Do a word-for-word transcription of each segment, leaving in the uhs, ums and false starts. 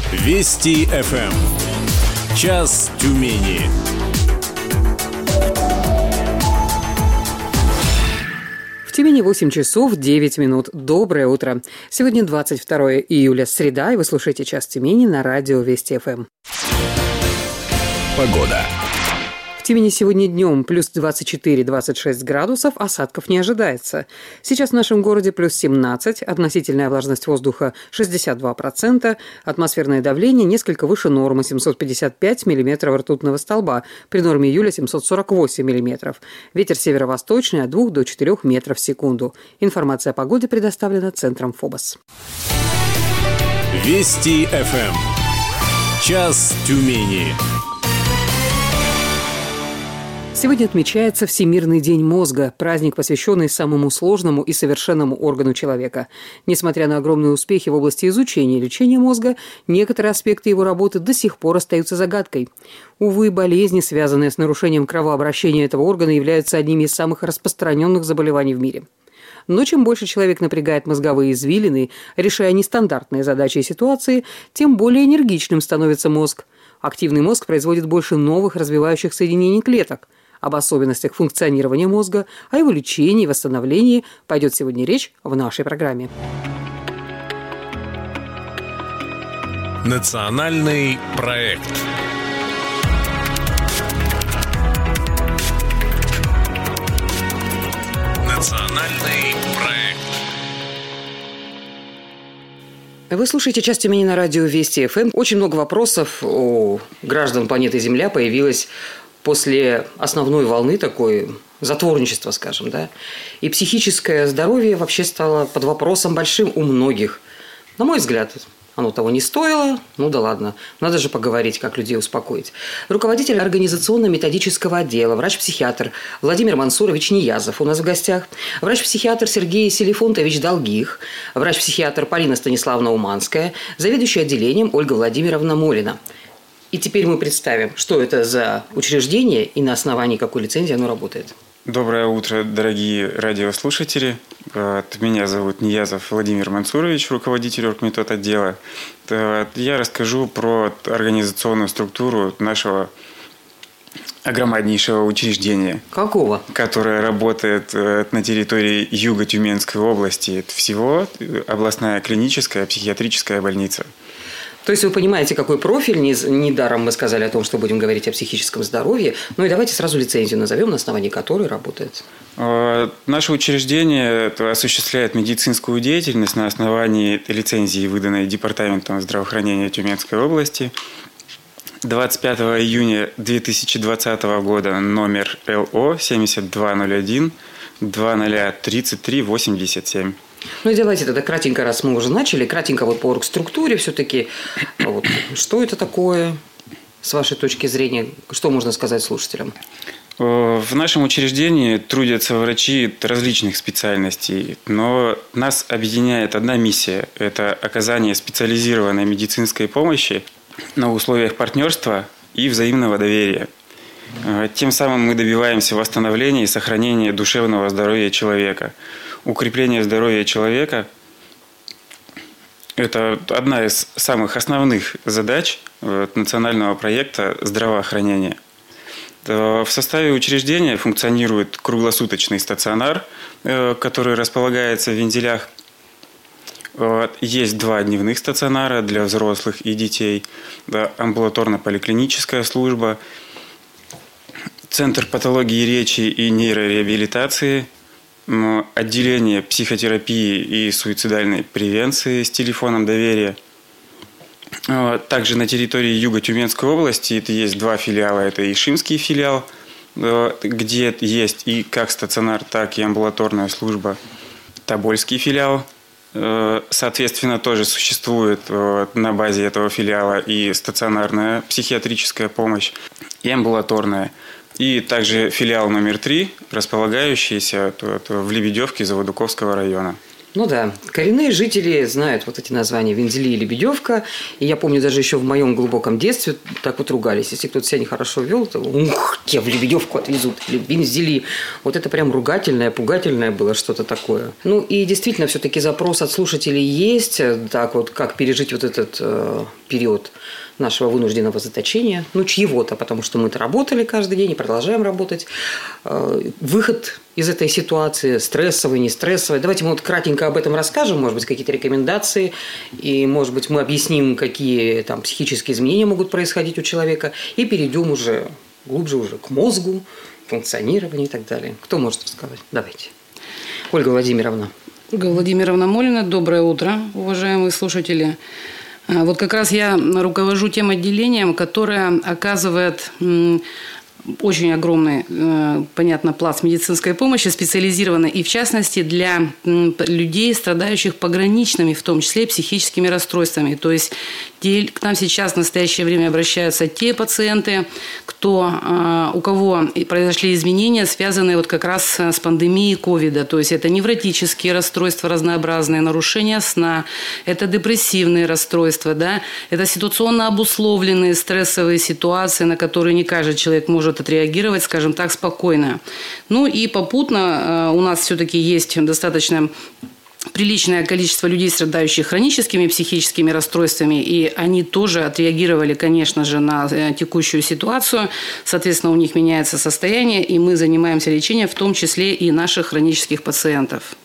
Вести эф эм. Час Тюмени. В Тюмени восемь часов девять минут. Доброе утро. Сегодня двадцать второе июля, среда, и вы слушаете «Час Тюмени» на радио Вести эф эм. Погода. В Тюмени сегодня днем плюс двадцать четыре - двадцать шесть градусов, осадков не ожидается. Сейчас в нашем городе плюс семнадцать, относительная влажность воздуха шестьдесят два процента, атмосферное давление несколько выше нормы семьсот пятьдесят пять миллиметров ртутного столба, при норме июля семьсот сорок восемь миллиметров. Ветер северо-восточный от двух до четырёх метров в секунду. Информация о погоде предоставлена Центром ФОБОС. Вести эф эм. Час Тюмени. Сегодня отмечается Всемирный день мозга, праздник, посвященный самому сложному и совершенному органу человека. Несмотря на огромные успехи в области изучения и лечения мозга, некоторые аспекты его работы до сих пор остаются загадкой. Увы, болезни, связанные с нарушением кровообращения этого органа, являются одними из самых распространенных заболеваний в мире. Но чем больше человек напрягает мозговые извилины, решая нестандартные задачи и ситуации, тем более энергичным становится мозг. Активный мозг производит больше новых развивающих соединений клеток. Об особенностях функционирования мозга, о его лечении и восстановлении пойдет сегодня речь в нашей программе. Национальный проект. Национальный проект. Вы слушаете «Час Тюмени» на радио Вести эф эм. Очень много вопросов у граждан планеты Земля появилось после основной волны такой затворничества, скажем, да. И психическое здоровье вообще стало под вопросом большим у многих. На мой взгляд, оно того не стоило. Ну да ладно, надо же поговорить, как людей успокоить. Руководитель организационно-методического отдела, врач-психиатр Владимир Мансурович Ниязов у нас в гостях, врач-психиатр Сергей Селифонтович Долгих, врач-психиатр Полина Станиславовна Уманская, заведующая отделением Ольга Владимировна Молина. И теперь мы представим, что это за учреждение и на основании какой лицензии оно работает. Доброе утро, дорогие радиослушатели. Меня зовут Ниязов Владимир Мансурович, руководитель оргметод отдела. Я расскажу про организационную структуру нашего огромнейшего учреждения. Какого? Которое работает на территории Юго-Тюменской области. Это всего областная клиническая психиатрическая больница. То есть вы понимаете, какой профиль, недаром мы сказали о том, что будем говорить о психическом здоровье. Ну и давайте сразу лицензию назовем, на основании которой работает. Наше учреждение осуществляет медицинскую деятельность на основании лицензии, выданной Департаментом здравоохранения Тюменской области. двадцать пятого июня две тысячи двадцатого года номер эл о семьдесят два ноль один двадцать тридцать три восемьдесят семь. Ну и давайте тогда кратенько, раз мы уже начали, кратенько вот по оргструктуре все-таки. Вот, что это такое, с вашей точки зрения, что можно сказать слушателям? В нашем учреждении трудятся врачи различных специальностей, но нас объединяет одна миссия – это оказание специализированной медицинской помощи на условиях партнерства и взаимного доверия. Тем самым мы добиваемся восстановления и сохранения душевного здоровья человека. Укрепление здоровья человека – это одна из самых основных задач национального проекта здравоохранения. В составе учреждения функционирует круглосуточный стационар, который располагается в Вензелях. Есть два дневных стационара для взрослых и детей, амбулаторно-поликлиническая служба, Центр патологии речи и нейрореабилитации, отделение психотерапии и суицидальной превенции с телефоном доверия. Также на территории Юго-Тюменской области это есть два филиала. Это Ишимский филиал, где есть и как стационар, так и амбулаторная служба. Тобольский филиал, соответственно, тоже существует на базе этого филиала и стационарная психиатрическая помощь, и амбулаторная. И также филиал номер три, располагающийся в Лебедевке Заводуковского района. Ну да, коренные жители знают вот эти названия Вензели и Лебедевка. И я помню, даже еще в моем глубоком детстве так вот ругались. Если кто-то себя нехорошо вел, то ух, тебя в Лебедевку отвезут, или в Вензели. Вот это прям ругательное, пугательное было что-то такое. Ну и действительно, все-таки запрос от слушателей есть, так вот, как пережить вот этот э, период нашего вынужденного заточения, ну, чьего-то, потому что мы-то работали каждый день и продолжаем работать. Выход из этой ситуации, стрессовый, не стрессовый. Давайте мы вот кратенько об этом расскажем, может быть, какие-то рекомендации, и, может быть, мы объясним, какие там психические изменения могут происходить у человека, и перейдем уже глубже уже к мозгу, функционированию и так далее. Кто может рассказать? Давайте. Ольга Владимировна. Ольга Владимировна Молина. Доброе утро, уважаемые слушатели. Вот как раз я руковожу тем отделением, которое оказывает очень огромный, понятно, пласт медицинской помощи, специализированной и, в частности, для людей, страдающих пограничными, в том числе психическими расстройствами. То есть к нам сейчас в настоящее время обращаются те пациенты, кто, у кого произошли изменения, связанные вот как раз с пандемией ковида. То есть это невротические расстройства разнообразные, нарушения сна, это депрессивные расстройства, да, это ситуационно обусловленные стрессовые ситуации, на которые не каждый человек может отреагировать, скажем так, спокойно. Ну и попутно у нас все-таки есть достаточно приличное количество людей, страдающих хроническими психическими расстройствами, и они тоже отреагировали, конечно же, на текущую ситуацию. Соответственно, у них меняется состояние, и мы занимаемся лечением, в том числе и наших хронических пациентов.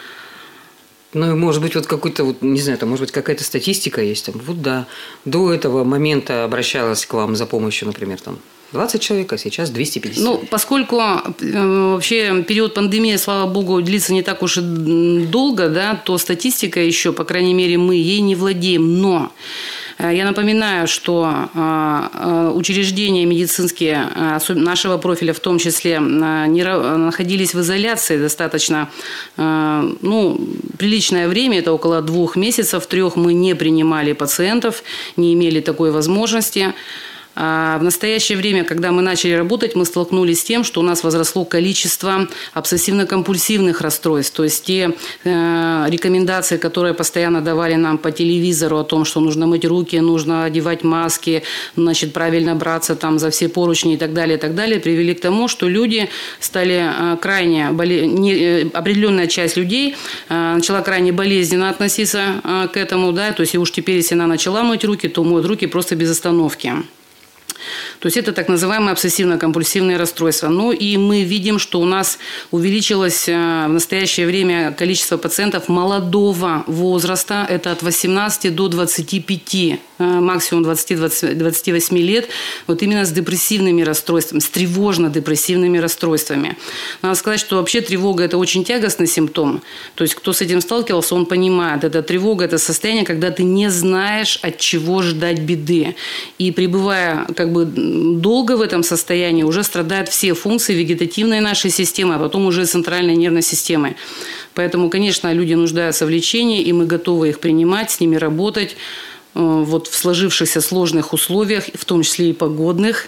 Ну, и, может быть, вот какой-то, вот, не знаю, там, может быть, какая-то статистика есть. Там, вот да, до этого момента обращалась к вам за помощью, например, там, двадцать человек, а сейчас двести пятьдесят. Ну, поскольку э, вообще период пандемии, слава богу, длится не так уж и долго, да, то статистика еще, по крайней мере, мы ей не владеем. Но э, я напоминаю, что э, учреждения медицинские э, нашего профиля в том числе э, не, находились в изоляции достаточно э, ну, приличное время, это около двух месяцев, трех мы не принимали пациентов, не имели такой возможности. А в настоящее время, когда мы начали работать, мы столкнулись с тем, что у нас возросло количество обсессивно-компульсивных расстройств. То есть те э, рекомендации, которые постоянно давали нам по телевизору о том, что нужно мыть руки, нужно одевать маски, значит, правильно браться там за все поручни и так далее, и так далее, привели к тому, что люди стали э, крайне, боле... не, э, определенная часть людей э, начала крайне болезненно относиться э, к этому, да, то есть и уж теперь, если она начала мыть руки, то моют руки просто без остановки. То есть это так называемые обсессивно-компульсивные расстройства. Ну и мы видим, что у нас увеличилось в настоящее время количество пациентов молодого возраста. Это от восемнадцати до двадцати пяти, максимум двадцати-двадцати восьми лет. Вот именно с депрессивными расстройствами, с тревожно-депрессивными расстройствами. Надо сказать, что вообще тревога – это очень тягостный симптом. То есть кто с этим сталкивался, он понимает. Это тревога – это состояние, когда ты не знаешь, от чего ждать беды. И пребывая как бы долго в этом состоянии, уже страдают все функции вегетативной нашей системы, а потом уже центральной нервной системы. Поэтому, конечно, люди нуждаются в лечении, и мы готовы их принимать, с ними работать вот в сложившихся сложных условиях, в том числе и погодных.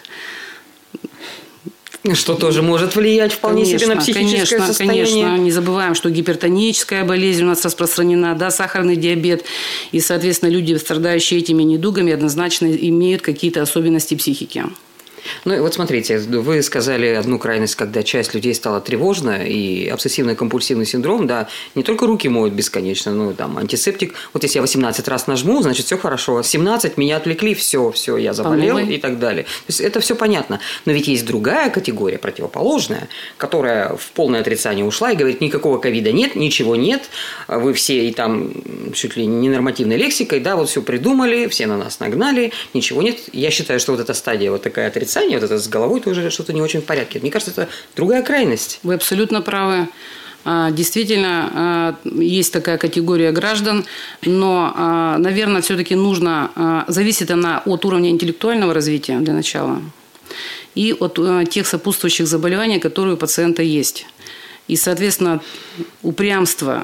Что тоже может влиять вполне конечно, себе на психическое конечно, состояние. Конечно, не забываем, что гипертоническая болезнь у нас распространена, да, сахарный диабет. И, соответственно, люди, страдающие этими недугами, однозначно имеют какие-то особенности психики. Ну и вот смотрите, вы сказали одну крайность, когда часть людей стала тревожна, и обсессивно-компульсивный синдром, да, не только руки моют бесконечно, но там антисептик. Вот если я восемнадцать раз нажму, значит, все хорошо. семнадцать меня отвлекли, все, все, я заболел и так далее. То есть это все понятно. Но ведь есть другая категория, противоположная, которая в полное отрицание ушла и говорит, никакого ковида нет, ничего нет, вы все и там чуть ли не нормативной лексикой, да, вот все придумали, все на нас нагнали, ничего нет. Я считаю, что вот эта стадия, вот такая отрицание, вот это с головой тоже что-то не очень в порядке. Мне кажется, это другая крайность. Вы абсолютно правы. Действительно, есть такая категория граждан, но, наверное, все-таки нужно, зависит она от уровня интеллектуального развития для начала и от тех сопутствующих заболеваний, которые у пациента есть. И, соответственно, упрямство,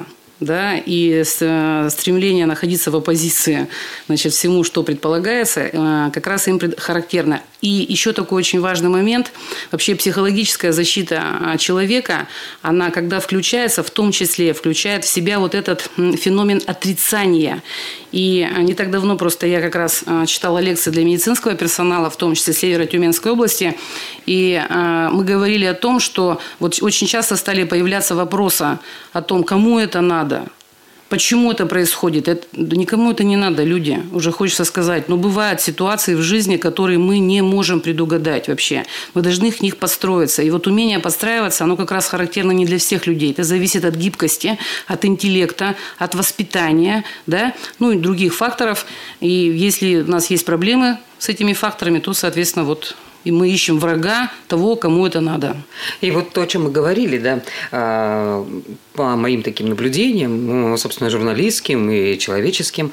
да, и стремление находиться в оппозиции, значит, всему, что предполагается, как раз им характерно. И еще такой очень важный момент. Вообще психологическая защита человека, она, когда включается, в том числе включает в себя вот этот феномен отрицания. И не так давно просто я как раз читала лекции для медицинского персонала, в том числе Северо-Тюменской области, и мы говорили о том, что вот очень часто стали появляться вопросы о том, кому это надо. Почему это происходит? Это, никому это не надо, люди, уже хочется сказать. Но бывают ситуации в жизни, которые мы не можем предугадать вообще. Мы должны в них подстроиться. И вот умение подстраиваться, оно как раз характерно не для всех людей. Это зависит от гибкости, от интеллекта, от воспитания, да? Ну и других факторов. И если у нас есть проблемы с этими факторами, то, соответственно, вот... И мы ищем врага того, кому это надо. И вот то, о чем мы говорили, да, по моим таким наблюдениям, ну, собственно, журналистским и человеческим,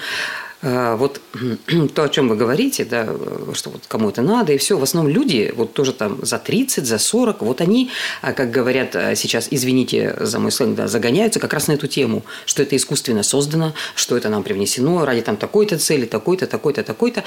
вот то, о чем вы говорите, да, что вот кому это надо, и все, в основном люди, вот тоже там за тридцать, за сорок, вот они, как говорят сейчас, извините за мой сленг, да, загоняются как раз на эту тему, что это искусственно создано, что это нам привнесено ради там такой-то цели, такой-то, такой-то, такой-то.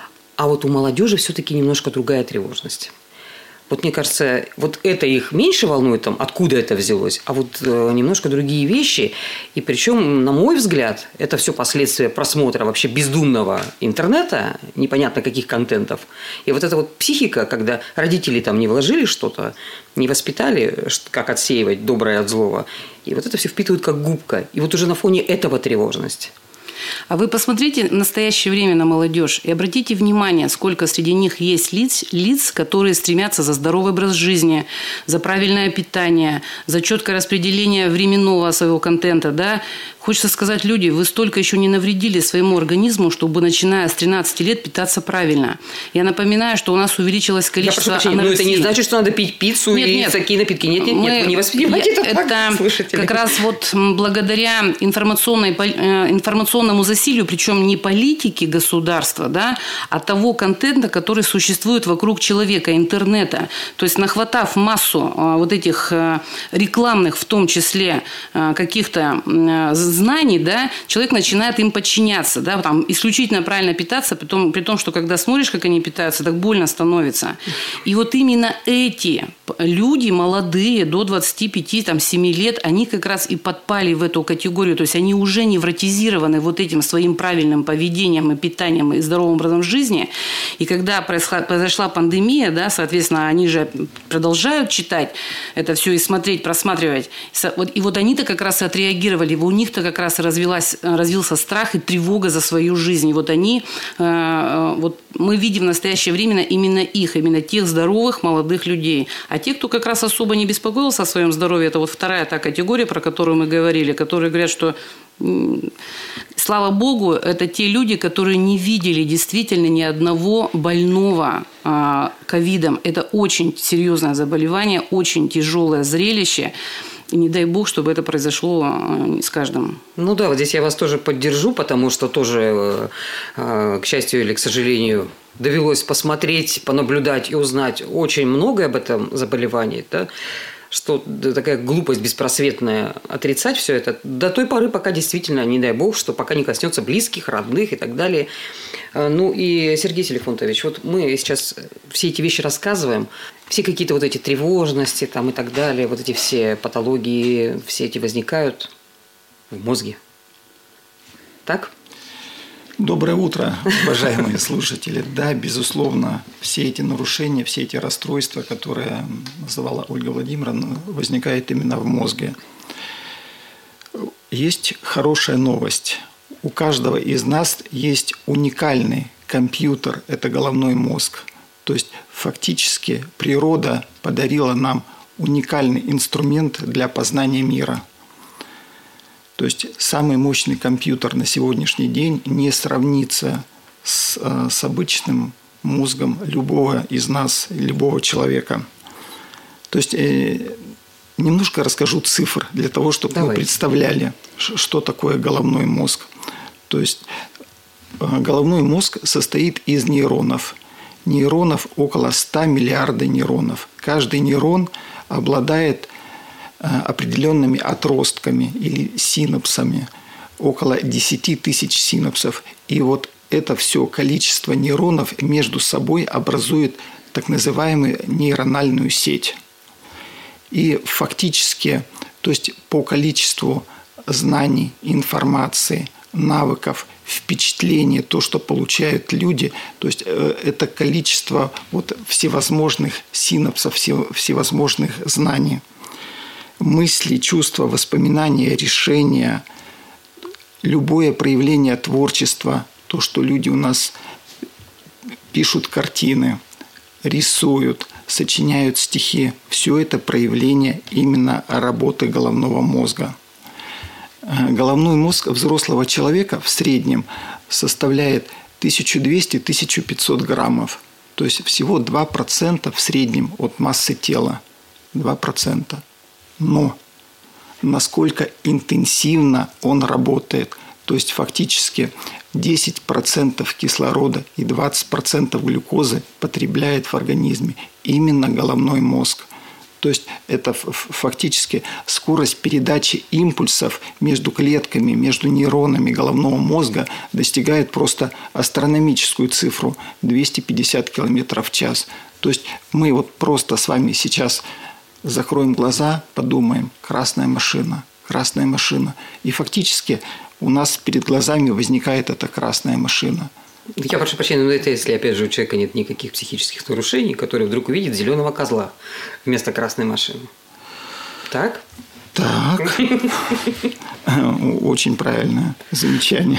А вот у молодежи все-таки немножко другая тревожность. Вот мне кажется, вот это их меньше волнует, там, откуда это взялось, а вот э, немножко другие вещи. И причем, на мой взгляд, это все последствия просмотра вообще бездумного интернета, непонятно каких контентов. И вот эта вот психика, когда родители там не вложили что-то, не воспитали, как отсеивать доброе от злого, и вот это все впитывают как губка. И вот уже на фоне этого тревожность. А вы посмотрите в настоящее время на молодежь и обратите внимание, сколько среди них есть лиц, лиц, которые стремятся за здоровый образ жизни, за правильное питание, за четкое распределение временного своего контента. Да? Хочется сказать, люди, вы столько еще не навредили своему организму, чтобы, начиная с тринадцати лет, питаться правильно. Я напоминаю, что у нас увеличилось количество анорексии. Но это не значит, что надо пить пиццу нет, и нет. такие напитки. Нет, нет, нет, вы не воспринимайте это так, слушатели. Как раз вот благодаря информационной, информационному засилию, причем не политики государства, да, а того контента, который существует вокруг человека, интернета. То есть, нахватав массу вот этих рекламных, в том числе, каких-то знаний, да, человек начинает им подчиняться, да, там, исключительно правильно питаться, при том, при том, что когда смотришь, как они питаются, так больно становится. И вот именно эти люди, молодые, до двадцати пяти, там, семи лет, они как раз и подпали в эту категорию, то есть они уже невротизированы вот этим своим правильным поведением и питанием и здоровым образом жизни. И когда произошла пандемия, да, соответственно, они же продолжают читать это все и смотреть, просматривать. И вот они-то как раз и отреагировали, у них-то как раз развилась, развился страх и тревога за свою жизнь. И вот они, вот мы видим в настоящее время именно их, именно тех здоровых молодых людей. А те, кто как раз особо не беспокоился о своем здоровье, это вот вторая та категория, про которую мы говорили, которые говорят, что слава богу, это те люди, которые не видели действительно ни одного больного ковидом. Это очень серьезное заболевание, очень тяжелое зрелище. И не дай бог, чтобы это произошло с каждым. Ну да, вот здесь я вас тоже поддержу, потому что тоже, к счастью или к сожалению, довелось посмотреть, понаблюдать и узнать очень многое об этом заболевании, да? Что такая глупость беспросветная отрицать все это до той поры, пока действительно, не дай бог, что пока не коснется близких, родных и так далее. Ну и, Сергей Селифонтович, вот мы сейчас все эти вещи рассказываем, все какие-то вот эти тревожности там и так далее, вот эти все патологии, все эти возникают в мозге. Так? Доброе утро, уважаемые слушатели. Да, безусловно, все эти нарушения, все эти расстройства, которые называла Ольга Владимировна, возникают именно в мозге. Есть хорошая новость. У каждого из нас есть уникальный компьютер – это головной мозг. То есть, фактически, природа подарила нам уникальный инструмент для познания мира. То есть, самый мощный компьютер на сегодняшний день не сравнится с, с обычным мозгом любого из нас, любого человека. То есть, э, немножко расскажу цифр для того, чтобы Давай. вы представляли, что такое головной мозг. То есть, головной мозг состоит из нейронов. Нейронов около ста миллиардов нейронов. Каждый нейрон обладает определенными отростками или синапсами, около десять тысяч синапсов. И вот это все количество нейронов между собой образует так называемую нейрональную сеть. И фактически, то есть по количеству знаний, информации, навыков, впечатлений, то, что получают люди, то есть это количество вот всевозможных синапсов, всевозможных знаний, мысли, чувства, воспоминания, решения, любое проявление творчества, то, что люди у нас пишут картины, рисуют, сочиняют стихи, все это проявление именно работы головного мозга. Головной мозг взрослого человека в среднем составляет тысяча двести - тысяча пятьсот граммов. То есть всего два процента в среднем от массы тела. два процента. Но насколько интенсивно он работает, то есть фактически десять процентов кислорода и двадцать процентов глюкозы потребляет в организме именно головной мозг. То есть это фактически скорость передачи импульсов между клетками, между нейронами головного мозга достигает просто астрономическую цифру – двести пятьдесят километров в час. То есть мы вот просто с вами сейчас закроем глаза, подумаем – красная машина, красная машина. И фактически у нас перед глазами возникает эта красная машина. Я прошу прощения, но это если, опять же, у человека нет никаких психических нарушений, который вдруг увидит зеленого козла вместо красной машины. Так? Так. Очень правильное замечание.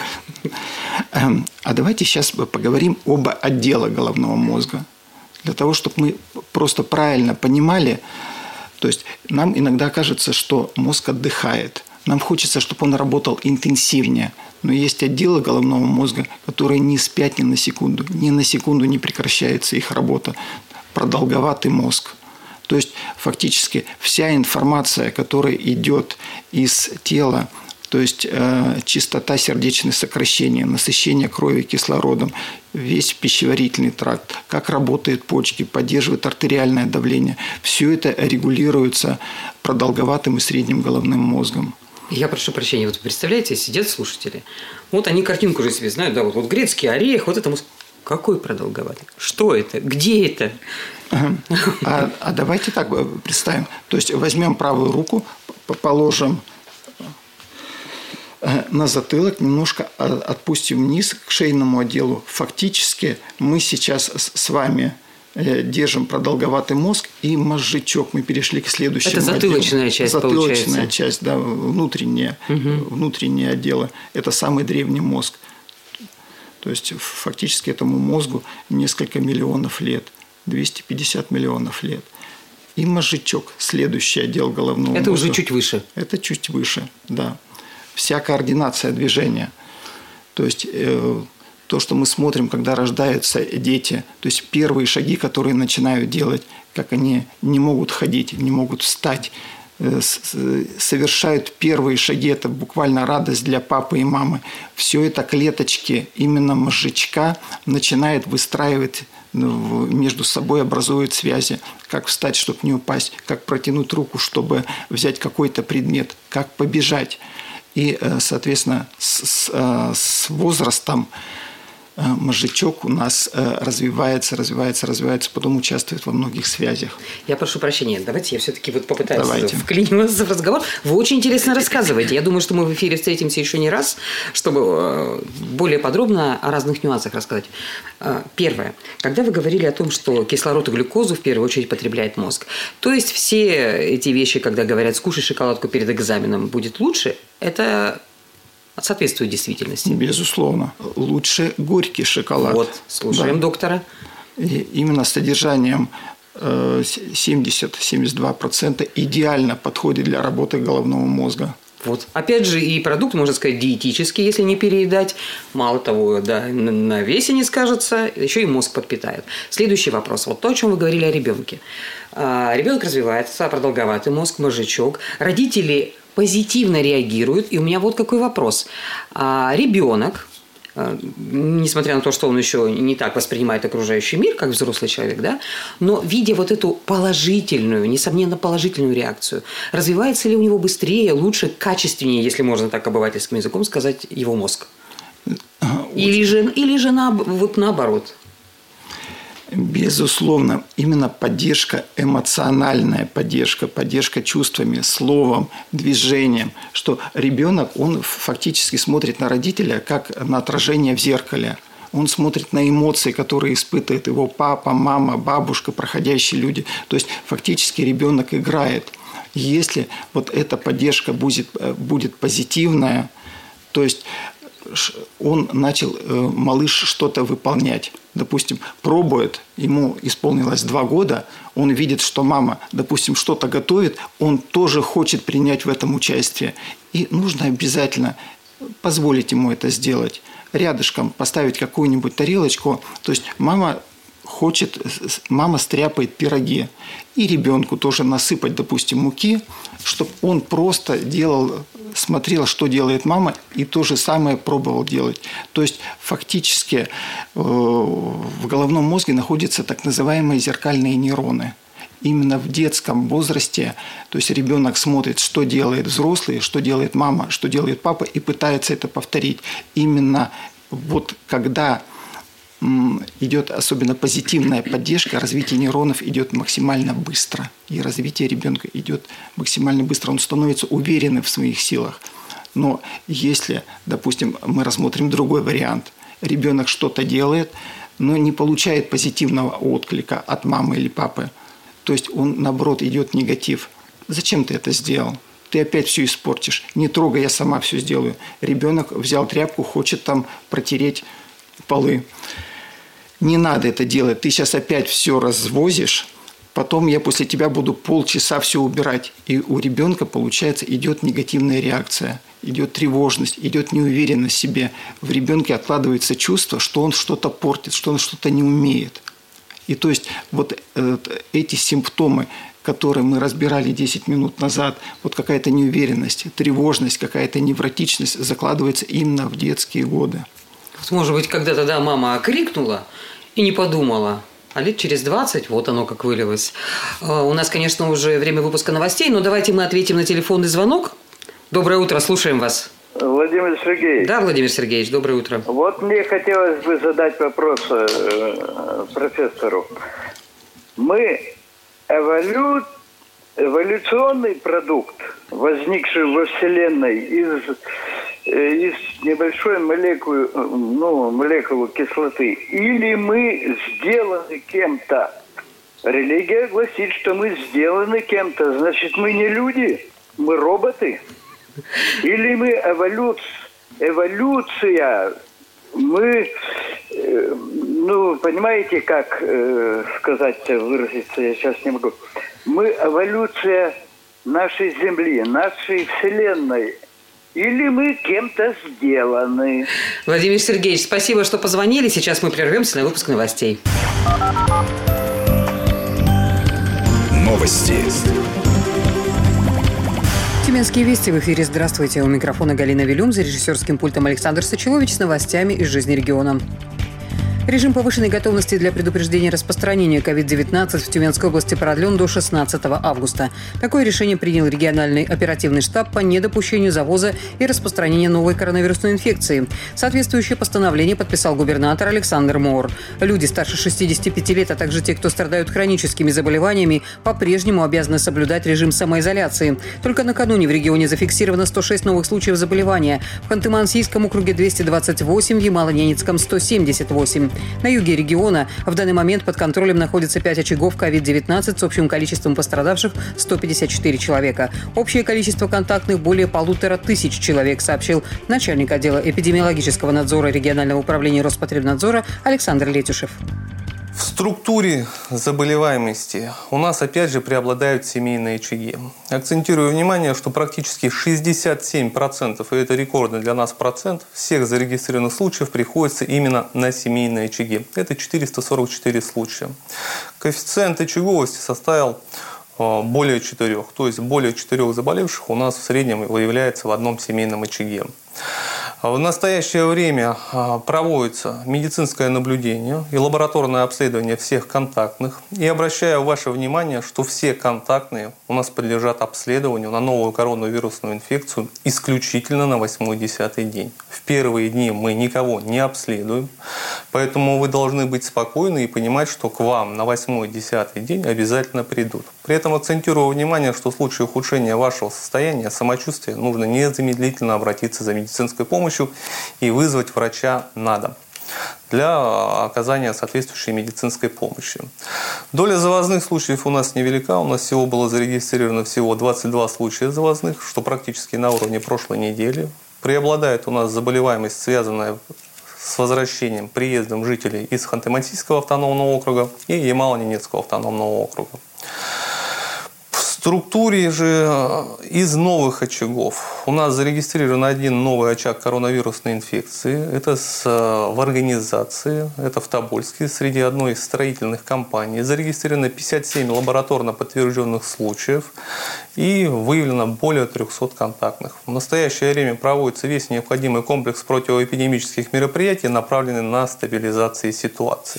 А давайте сейчас поговорим об отделах головного мозга. Для того, чтобы мы просто правильно понимали, то есть нам иногда кажется, что мозг отдыхает. Нам хочется, чтобы он работал интенсивнее. Но есть отделы головного мозга, которые не спят ни на секунду. Ни на секунду не прекращается их работа. Продолговатый мозг. То есть фактически вся информация, которая идет из тела, то есть э, частота сердечных сокращений, насыщение крови кислородом, весь пищеварительный тракт, как работают почки, поддерживает артериальное давление. Все это регулируется продолговатым и средним головным мозгом. Я прошу прощения, вот представляете, сидят слушатели, вот они картинку уже себе знают, да, вот, вот грецкий орех, вот это мозг. Какой продолговатый? Что это? Где это? А, а давайте так представим. То есть возьмем правую руку, положим на затылок, немножко отпустим вниз к шейному отделу. Фактически мы сейчас с вами держим продолговатый мозг и мозжечок. Мы перешли к следующему. Это затылочная отделу. часть, затылочная получается. часть, да, внутренние, угу. внутренние отделы. Это самый древний мозг. То есть фактически этому мозгу несколько миллионов лет, двести пятьдесят миллионов лет. И мозжечок, следующий отдел головного Это мозга. уже чуть выше. Это чуть выше, да. Вся координация движения. То есть э, то, что мы смотрим, когда рождаются дети, то есть первые шаги, которые начинают делать, как они не могут ходить, не могут встать, э, с, совершают первые шаги, это буквально радость для папы и мамы. Все это клеточки именно мозжечка начинают выстраивать между собой, образуют связи. Как встать, чтобы не упасть, как протянуть руку, чтобы взять какой-то предмет, как побежать. И, соответственно, с, с возрастом мозжечок у нас развивается, развивается, развивается, потом участвует во многих связях. Я прошу прощения, давайте я все-таки вот попытаюсь Давайте. вклиниваться в разговор. Вы очень интересно рассказываете. Я думаю, что мы в эфире встретимся еще не раз, чтобы более подробно о разных нюансах рассказать. Первое. Когда вы говорили о том, что кислород и глюкозу в первую очередь потребляет мозг, то есть все эти вещи, когда говорят «скушай шоколадку перед экзаменом, будет лучше», это соответствует действительности. Безусловно. Лучше горький шоколад. Вот, слушаем да. доктора. И именно с содержанием семьдесят - семьдесят два процента идеально подходит для работы головного мозга. Вот. Опять же, и продукт, можно сказать, диетический, если не переедать. Мало того, да, на весе не скажется, еще и мозг подпитает. Следующий вопрос. Вот то, о чем вы говорили о ребенке. Ребенок развивается, продолговатый мозг, мозжечок. Родители позитивно реагируют. И у меня вот какой вопрос. Ребенок несмотря на то, что он еще не так воспринимает окружающий мир, как взрослый человек, да, но видя вот эту положительную, несомненно, положительную реакцию, развивается ли у него быстрее, лучше, качественнее, если можно так обывательским языком сказать, его мозг? Или же, или же на, вот наоборот? Безусловно, именно поддержка, эмоциональная поддержка, поддержка чувствами, словом, движением, что ребенок, он фактически смотрит на родителя как на отражение в зеркале. Он смотрит на эмоции, которые испытывает его папа, мама, бабушка, проходящие люди. То есть фактически ребенок играет. Если вот эта поддержка будет, будет позитивная, то есть он начал, малыш, что-то выполнять. Допустим, пробует, ему исполнилось два года, он видит, что мама, допустим, что-то готовит, он тоже хочет принять в этом участие. И нужно обязательно позволить ему это сделать. Рядышком поставить какую-нибудь тарелочку. То есть мама хочет, мама стряпает пироги. И ребенку тоже насыпать, допустим, муки, чтобы он просто делал, смотрел, что делает мама, и то же самое пробовал делать. То есть фактически в головном мозге находятся так называемые зеркальные нейроны. Именно в детском возрасте, то есть ребенок смотрит, что делает взрослый, что делает мама, что делает папа, и пытается это повторить. Именно вот когда идет особенно позитивная поддержка, развитие нейронов идет максимально быстро. И развитие ребенка идет максимально быстро. Он становится уверенным в своих силах. Но если, допустим, мы рассмотрим другой вариант. Ребенок что-то делает, но не получает позитивного отклика от мамы или папы. То есть он, наоборот, идет негатив. Зачем ты это сделал? Ты опять все испортишь. Не трогай, я сама все сделаю. Ребенок взял тряпку, хочет там протереть полы. Не надо это делать. Ты сейчас опять все развозишь. Потом я после тебя буду полчаса все убирать. И у ребенка, получается, идет негативная реакция. Идет тревожность, идет неуверенность в себе. В ребенке откладывается чувство, что он что-то портит, что он что-то не умеет. И то есть вот эти симптомы, которые мы разбирали десять минут назад, вот какая-то неуверенность, тревожность, какая-то невротичность закладывается именно в детские годы. Может быть, когда-то, да, мама крикнула и не подумала, а лет через двадцать вот оно как вылилось. У нас, конечно, уже время выпуска новостей, но давайте мы ответим на телефонный звонок. Доброе утро, слушаем вас. Владимир Сергеевич. Да, Владимир Сергеевич, доброе утро. Вот мне хотелось бы задать вопрос э, профессору. Мы эволю... эволюционный продукт, возникший во Вселенной из, э, из небольшой молекулы, ну, молекулы кислоты, или мы сделаны кем-то? Религия гласит, что мы сделаны кем-то, значит, мы не люди, мы роботы. Или мы эволюц... эволюция, мы, э, ну, понимаете, как э, сказать, выразиться, я сейчас не могу. Мы эволюция нашей Земли, нашей Вселенной. Или мы кем-то сделаны. Владимир Сергеевич, спасибо, что позвонили. Сейчас мы прервемся на выпуск новостей. Новости. Тюменские вести в эфире. Здравствуйте. У микрофона Галина Вилюм, за режиссерским пультом Александр Сачилович с новостями из жизни региона. Режим повышенной готовности для предупреждения распространения ковид девятнадцать в Тюменской области продлен до шестнадцатого августа. Такое решение принял региональный оперативный штаб по недопущению завоза и распространения новой коронавирусной инфекции. Соответствующее постановление подписал губернатор Александр Моор. Люди старше шестидесяти пяти лет, а также те, кто страдают хроническими заболеваниями, по-прежнему обязаны соблюдать режим самоизоляции. Только накануне в регионе зафиксировано сто шесть новых случаев заболевания. В Ханты-Мансийском округе двести двадцать восемь, в Ямало-Ненецком сто семьдесят восемь. На юге региона в данный момент под контролем находится пять очагов ковид девятнадцать с общим количеством пострадавших сто пятьдесят четыре человека. Общее количество контактных более полутора тысяч человек, сообщил начальник отдела эпидемиологического надзора регионального управления Роспотребнадзора Александр Летюшев. В структуре заболеваемости у нас опять же преобладают семейные очаги. Акцентирую внимание, что практически шестьдесят семь процентов, и это рекордный для нас процент, всех зарегистрированных случаев приходится именно на семейные очаги. Это четыреста сорок четыре случая. Коэффициент очаговости составил более четырех, то есть более четырех заболевших у нас в среднем выявляется в одном семейном очаге. В настоящее время проводится медицинское наблюдение и лабораторное обследование всех контактных. И обращаю ваше внимание, что все контактные у нас подлежат обследованию на новую коронавирусную инфекцию исключительно на восьмой-десятый день. В первые дни мы никого не обследуем, поэтому вы должны быть спокойны и понимать, что к вам на восьмой-десятый день обязательно придут. При этом акцентирую внимание, что в случае ухудшения вашего состояния, самочувствия, нужно незамедлительно обратиться за медицинской помощью и вызвать врача на дом для оказания соответствующей медицинской помощи. Доля завозных случаев у нас невелика. У нас всего было зарегистрировано всего двадцать два случая завозных, что практически на уровне прошлой недели. Преобладает у нас заболеваемость, связанная с возвращением, приездом жителей из Ханты-Мансийского автономного округа и Ямало-Ненецкого автономного округа. В структуре же из новых очагов у нас зарегистрирован один новый очаг коронавирусной инфекции. Это с, в организации, это в Тобольске, среди одной из строительных компаний. Зарегистрировано пятьдесят семь лабораторно подтвержденных случаев и выявлено более трехсот контактных. В настоящее время проводится весь необходимый комплекс противоэпидемических мероприятий, направленный на стабилизацию ситуации.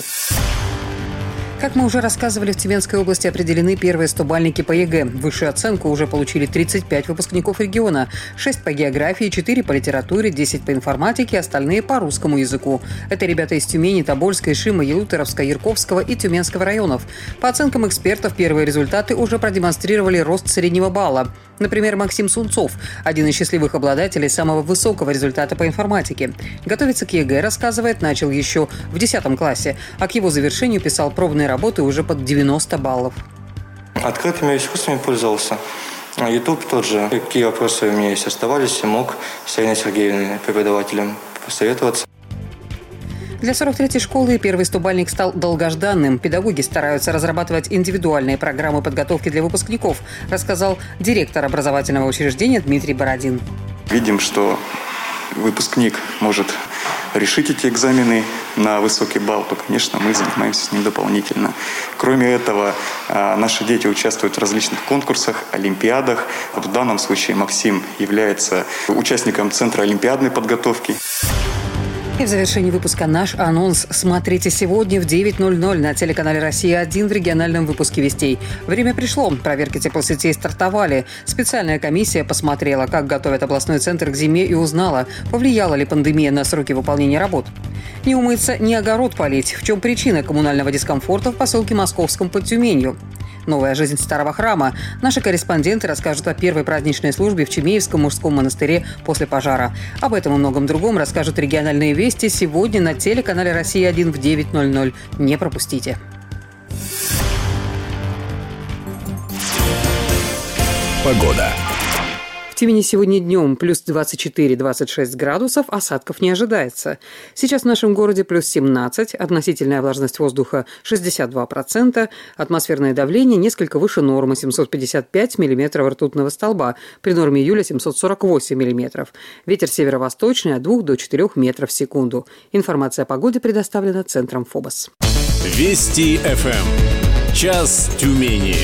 Как мы уже рассказывали, в Тюменской области определены первые стобальники по ЕГЭ. Высшую оценку уже получили тридцать пять выпускников региона. шесть по географии, четыре по литературе, десять по информатике, остальные по русскому языку. Это ребята из Тюмени, Тобольска, Ишима, Елуторовска, Ярковского и Тюменского районов. По оценкам экспертов, первые результаты уже продемонстрировали рост среднего балла. Например, Максим Сунцов – один из счастливых обладателей самого высокого результата по информатике. Готовиться к ЕГЭ, рассказывает, начал еще в десятом классе, а к его завершению писал пробные работы уже под девяносто баллов. Открытыми искусствами пользовался. YouTube тот же. Какие вопросы у меня есть оставались, я мог с Ириной Сергеевной, преподавателем, посоветоваться. Для сорок третьей школы первый стобальник стал долгожданным. Педагоги стараются разрабатывать индивидуальные программы подготовки для выпускников, рассказал директор образовательного учреждения Дмитрий Бородин. Видим, что выпускник может решить эти экзамены на высокий балл, то, конечно, мы занимаемся с ним дополнительно. Кроме этого, наши дети участвуют в различных конкурсах, олимпиадах. Вот в данном случае Максим является участником Центра олимпиадной подготовки. И в завершении выпуска наш анонс смотрите сегодня в девять ноль ноль на телеканале «Россия один» в региональном выпуске «Вестей». Время пришло. Проверки теплосетей стартовали. Специальная комиссия посмотрела, как готовят областной центр к зиме, и узнала, повлияла ли пандемия на сроки выполнения работ. Не умыться, не огород полить. В чем причина коммунального дискомфорта в поселке Московском под Тюменью? Новая жизнь старого храма. Наши корреспонденты расскажут о первой праздничной службе в Чемеевском мужском монастыре после пожара. Об этом и многом другом расскажут региональные вести сегодня на телеканале «Россия один» в девять ноль ноль. Не пропустите. Погода. В Тюмени сегодня днем плюс двадцать четыре - двадцать шесть градусов, осадков не ожидается. Сейчас в нашем городе плюс семнадцать, относительная влажность воздуха шестьдесят два процента, атмосферное давление несколько выше нормы семьсот пятьдесят пять миллиметров ртутного столба, при норме июля семьсот сорок восемь миллиметров. Ветер северо-восточный от двух до четырёх метров в секунду. Информация о погоде предоставлена центром ФОБОС. Вести эф эм. Час Тюмени.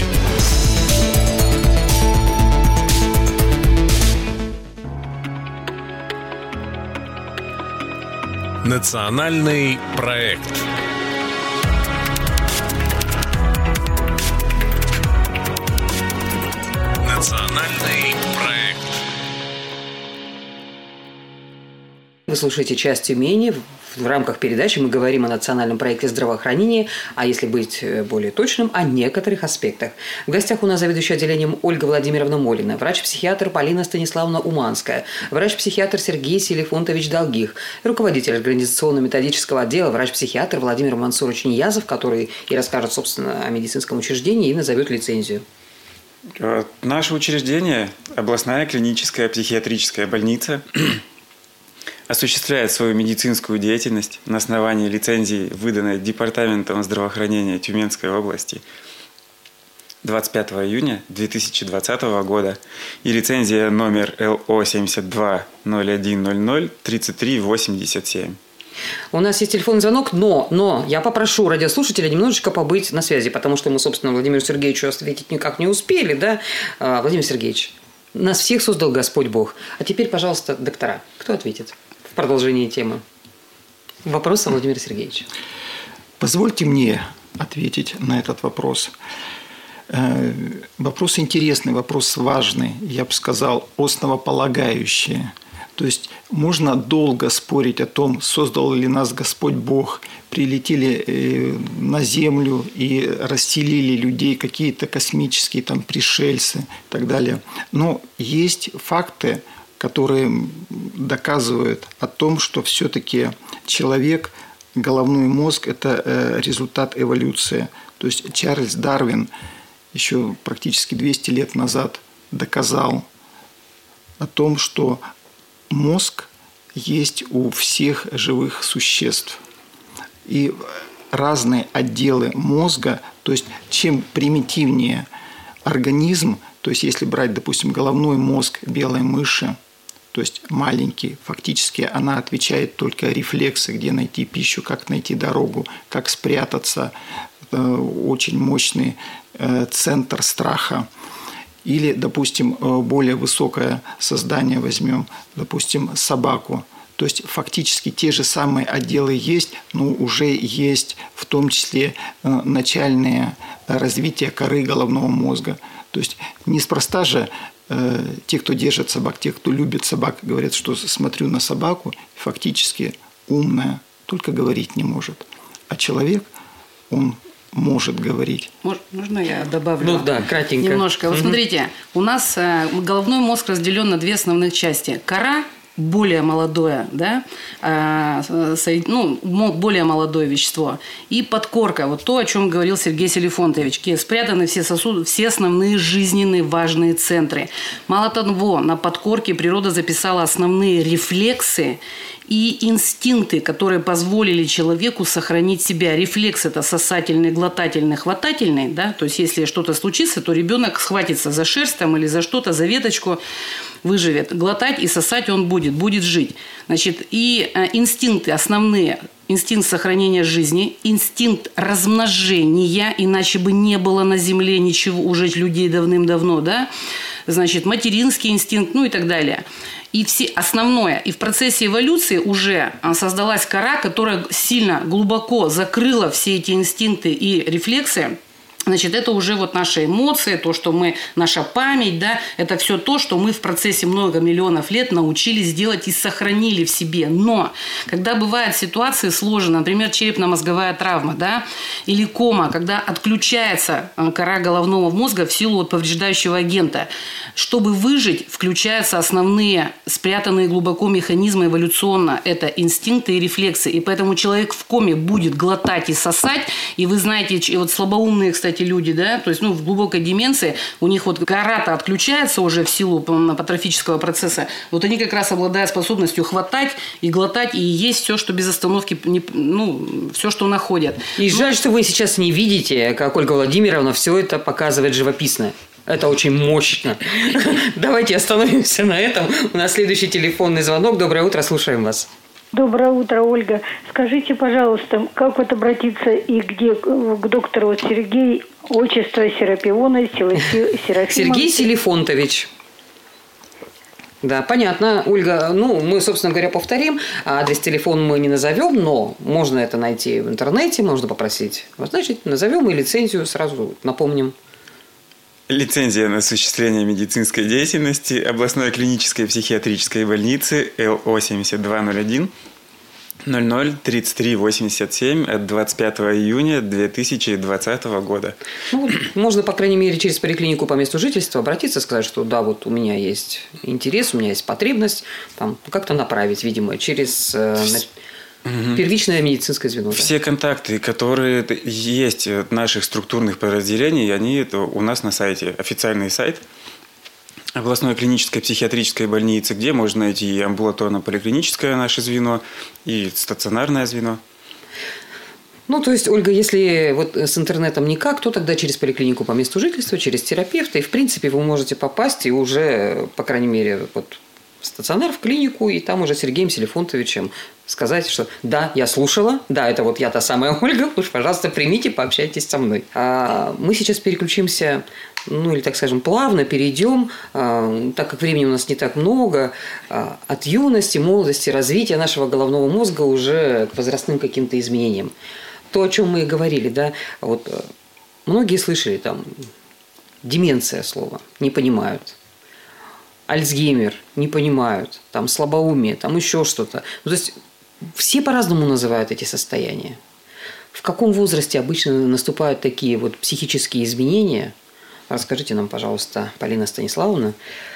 Национальный проект. Национальный проект. Вы слушаете «Час Тюмени». В рамках передачи мы говорим о национальном проекте здравоохранения, а если быть более точным, о некоторых аспектах. В гостях у нас заведующая отделением Ольга Владимировна Молина, врач-психиатр Полина Станиславовна Уманская, врач-психиатр Сергей Селифонтович Долгих, руководитель организационно-методического отдела, врач-психиатр Владимир Мансурович Ниязов, который и расскажет, собственно, о медицинском учреждении и назовет лицензию. Наше учреждение – областная клиническая психиатрическая больница – осуществляет свою медицинскую деятельность на основании лицензии, выданной Департаментом здравоохранения Тюменской области двадцать пятого июня две тысячи двадцатого года и лицензия номер эл о семьдесят два ноль один ноль ноль тридцать три восемьдесят семь. У нас есть телефонный звонок, но, но я попрошу радиослушателя немножечко побыть на связи, потому что мы, собственно, Владимиру Сергеевичу ответить никак не успели, да? Владимир Сергеевич, нас всех создал Господь Бог. А теперь, пожалуйста, доктора, кто ответит? В продолжение темы. Вопрос Владимира Сергеевича. Позвольте мне ответить на этот вопрос. Вопрос интересный, вопрос важный, я бы сказал, основополагающий. То есть можно долго спорить о том, создал ли нас Господь Бог, прилетели на Землю и расселили людей, какие-то космические там пришельцы и так далее. Но есть факты, которые доказывают о том, что все-таки человек, головной мозг – это результат эволюции. То есть Чарльз Дарвин еще практически двести лет назад доказал о том, что мозг есть у всех живых существ. И разные отделы мозга, то есть чем примитивнее организм, то есть если брать, допустим, головной мозг белой мыши, то есть маленький, фактически она отвечает только рефлексы, где найти пищу, как найти дорогу, как спрятаться, очень мощный центр страха. Или, допустим, более высокое создание возьмем, допустим, собаку. То есть фактически те же самые отделы есть, но уже есть в том числе начальное развитие коры головного мозга. То есть неспроста же э, те, кто держит собак, те, кто любит собак, говорят, что смотрю на собаку, фактически умная, только говорить не может. А человек, он может говорить. Можно я добавлю? Ну да, кратенько. Немножко. Вот угу. смотрите, у нас головной мозг разделен на две основных части. Кора более молодое, да, ну, более молодое вещество, и подкорка, вот то, о чем говорил Сергей Селифонтович, где спрятаны все сосуды, все основные жизненные важные центры. Мало того, на подкорке природа записала основные рефлексы и инстинкты, которые позволили человеку сохранить себя. Рефлекс – это сосательный, глотательный, хватательный. Да? То есть, если что-то случится, то ребенок схватится за шерсть там, или за что-то, за веточку, выживет. Глотать и сосать он будет, будет жить. Значит, и инстинкты основные. Инстинкт сохранения жизни, инстинкт размножения, иначе бы не было на Земле ничего, уже людей давным-давно, да? Значит, материнский инстинкт, ну и так далее. И все основное. И в процессе эволюции уже создалась кора, которая сильно, глубоко закрыла все эти инстинкты и рефлексы. Значит, это уже вот наши эмоции, то, что мы, наша память, да, это все то, что мы в процессе много миллионов лет научились делать и сохранили в себе. Но, когда бывают ситуации сложные, например, черепно-мозговая травма, да, или кома, когда отключается кора головного мозга в силу от повреждающего агента, чтобы выжить, включаются основные спрятанные глубоко механизмы эволюционно. Это инстинкты и рефлексы. И поэтому человек в коме будет глотать и сосать. И вы знаете, и вот слабоумные, кстати, люди, да, то есть, ну, в глубокой деменции у них вот кора-то отключается уже в силу апотрофического процесса. Вот они как раз обладают способностью хватать и глотать, и есть все, что без остановки, ну, все, что находят. И ну, жаль, что вы сейчас не видите, как Ольга Владимировна все это показывает живописно. Это очень мощно. Давайте остановимся на этом. У нас следующий телефонный звонок. Доброе утро, слушаем вас. Доброе утро, Ольга. Скажите, пожалуйста, как вот обратиться и где к доктору вот Сергей, отчество Серапиона, Серафима? Сергей Селифонтович. Да, понятно, Ольга. Ну, мы, собственно говоря, повторим. Адрес телефона мы не назовем, но можно это найти в интернете, можно попросить. Значит, назовем и лицензию сразу напомним. Лицензия на осуществление медицинской деятельности областной клинической психиатрической больницы Л О семьдесят два ноль один ноль ноль тридцать три восемьдесят семь от двадцать пятого июня две тысячи двадцатого года. Ну, можно, по крайней мере, через поликлинику по месту жительства обратиться, сказать, что да, вот у меня есть интерес, у меня есть потребность, там как-то направить, видимо, через Угу. первичное медицинское звено. Все да? контакты, которые есть от наших структурных подразделений, они у нас на сайте. Официальный сайт областной клинической психиатрической больницы, где можно найти и амбулаторно-поликлиническое наше звено, и стационарное звено. Ну, то есть, Ольга, если вот с интернетом никак, то тогда через поликлинику по месту жительства, через терапевта, и, в принципе, вы можете попасть и уже, по крайней мере, вот в стационар, в клинику, и там уже Сергеем Селифонтовичем сказать, что да, я слушала, да, это вот я та самая Ольга, уж, пожалуйста, примите, пообщайтесь со мной. А мы сейчас переключимся, ну или, так скажем, плавно перейдем, а, так как времени у нас не так много, а, от юности, молодости, развития нашего головного мозга уже к возрастным каким-то изменениям. То, о чем мы и говорили, да, вот многие слышали там деменция слово, не понимают. Альцгеймер, не понимают, там слабоумие, там еще что-то. Ну, то есть все по-разному называют эти состояния. В каком возрасте обычно наступают такие вот психические изменения? Расскажите нам, пожалуйста, Полина Станиславовна.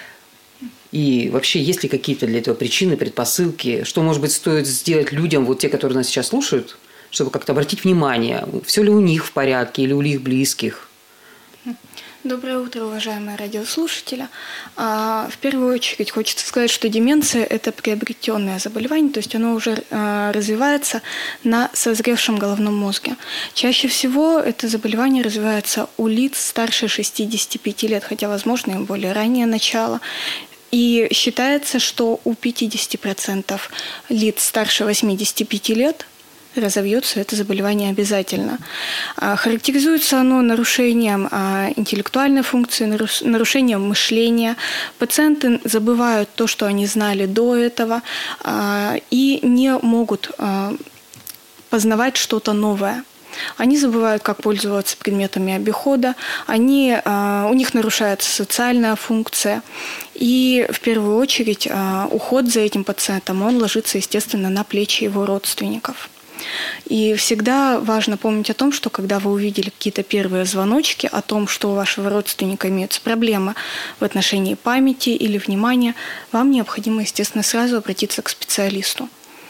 И вообще, есть ли какие-то для этого причины, предпосылки? Что, может быть, стоит сделать людям, вот те, которые нас сейчас слушают, чтобы как-то обратить внимание, все ли у них в порядке или у их близких? Доброе утро, уважаемые радиослушатели. В первую очередь хочется сказать, что деменция – это приобретенное заболевание, то есть оно уже развивается на созревшем головном мозге. Чаще всего это заболевание развивается у лиц старше шестидесяти пяти лет, хотя, возможно, и более раннее начало. И считается, что у пятидесяти процентов лиц старше восьмидесяти пяти лет разовьется это заболевание обязательно. Характеризуется оно нарушением интеллектуальной функции, нарушением мышления. Пациенты забывают то, что они знали до этого, и не могут познавать что-то новое. Они забывают, как пользоваться предметами обихода, они, у них нарушается социальная функция. И в первую очередь уход за этим пациентом, он ложится, естественно, на плечи его родственников. И всегда важно помнить о том, что когда вы увидели какие-то первые звоночки о том, что у вашего родственника имеются проблемы в отношении памяти или внимания, вам необходимо, естественно, сразу обратиться к специалисту.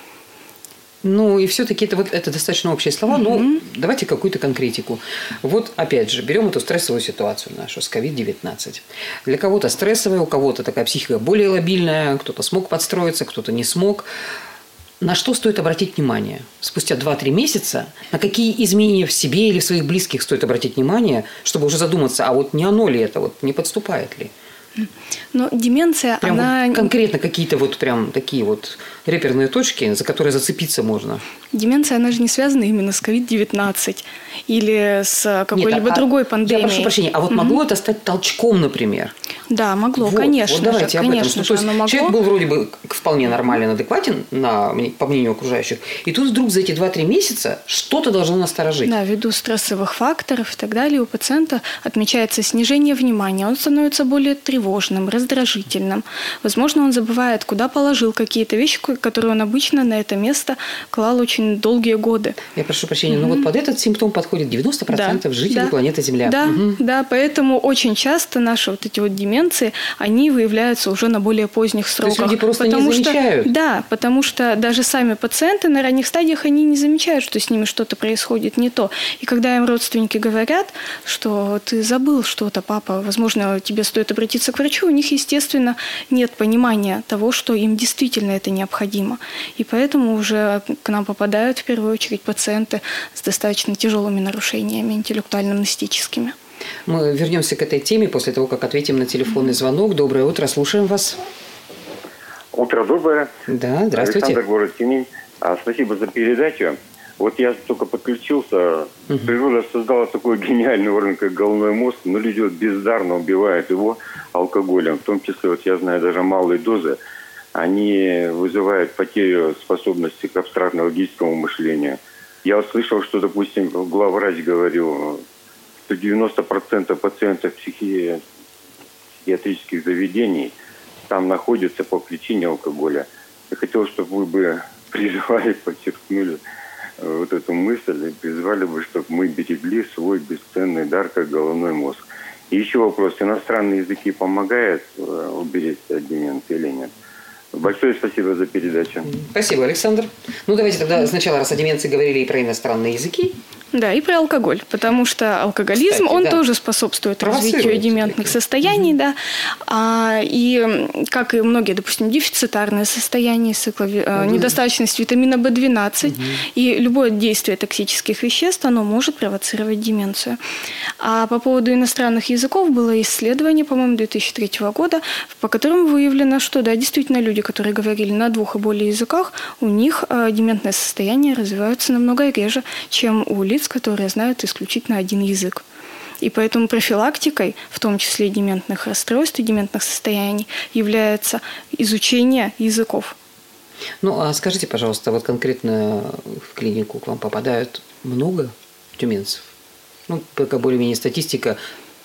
Ну, и все-таки это, вот, это достаточно общие слова, но mm-hmm. давайте какую-то конкретику. Вот, опять же, берем эту стрессовую ситуацию нашу с ковид девятнадцать. Для кого-то стрессовая, у кого-то такая психика более лобильная, кто-то смог подстроиться, кто-то не смог. На что стоит обратить внимание? Спустя два-три месяца, на какие изменения в себе или в своих близких стоит обратить внимание, чтобы уже задуматься, а вот не оно ли это, вот не подступает ли? Но деменция, прям она... Вот конкретно какие-то вот прям такие вот реперные точки, за которые зацепиться можно. Деменция, она же не связана именно с ковид девятнадцать или с какой-либо Нет, другой а, пандемией. Я прошу прощения, а вот угу. могло это стать толчком, например? Да, могло, вот, конечно вот давайте же. об этом. Конечно Что, же, то есть могло. Человек был вроде бы вполне нормален, адекватен, на, по мнению окружающих, и тут вдруг за эти два-три месяца что-то должно насторожить. Да, ввиду стрессовых факторов и так далее у пациента отмечается снижение внимания, он становится более тревожным, раздражительным. Возможно, он забывает, куда положил какие-то вещи, которые он обычно на это место клал очень долгие годы. Я прошу прощения, mm-hmm. но вот под этот симптом подходит девяносто процентов да, жителей да, планеты Земля. Да, угу. да, поэтому очень часто наши вот эти вот деменции, они выявляются уже на более поздних сроках. То есть люди просто потому не замечают? Что, да, потому что даже сами пациенты на ранних стадиях, они не замечают, что с ними что-то происходит не то. И когда им родственники говорят, что ты забыл что-то, папа, возможно, тебе стоит обратиться к врачу, у них, естественно, нет понимания того, что им действительно это необходимо. И поэтому уже к нам попадают в первую очередь пациенты с достаточно тяжелыми нарушениями интеллектуально-мнестическими. Мы вернемся к этой теме после того, как ответим на телефонный звонок. Доброе утро, слушаем вас. Утро доброе. Да, здравствуйте. Александр, город Тюмень. А, спасибо за передачу. Вот я только подключился. Угу. Природа создала такой гениальный орган, как головной мозг, но люди вот бездарно убивают его алкоголем. В том числе, вот я знаю, даже малые дозы, они вызывают потерю способности к абстрактно-логическому мышлению. Я услышал, что, допустим, главврач говорил, что девяносто процентов пациентов психи... психиатрических заведений там находятся по причине алкоголя. Я хотел, чтобы вы бы призывали, подчеркнули вот эту мысль и призвали бы, чтобы мы берегли свой бесценный дар, как головной мозг. И еще вопрос. Иностранные языки помогают уберечься от деменции или нет? Большое спасибо за передачу. Спасибо, Александр. Ну, давайте тогда сначала, раз о деменции говорили и про иностранные языки. Да, и про алкоголь, потому что алкоголизм, Кстати, он да. тоже способствует развитию дементных состояний, mm-hmm. да, а, и как и многие, допустим, дефицитарные состояния, циклови... mm-hmm. недостаточность витамина бэ двенадцать, mm-hmm. и любое действие токсических веществ, оно может провоцировать деменцию. А по поводу иностранных языков было исследование, по-моему, две тысячи третьего года, по которому выявлено, что, да, действительно, люди, которые говорили на двух и более языках, у них а, дементное состояние развиваются намного реже, чем у лиц, которые знают исключительно один язык. И поэтому профилактикой, в том числе дементных расстройств и дементных состояний, является изучение языков. Ну, а скажите, пожалуйста, вот конкретно в клинику к вам попадают много тюменцев? Ну, пока более-менее статистика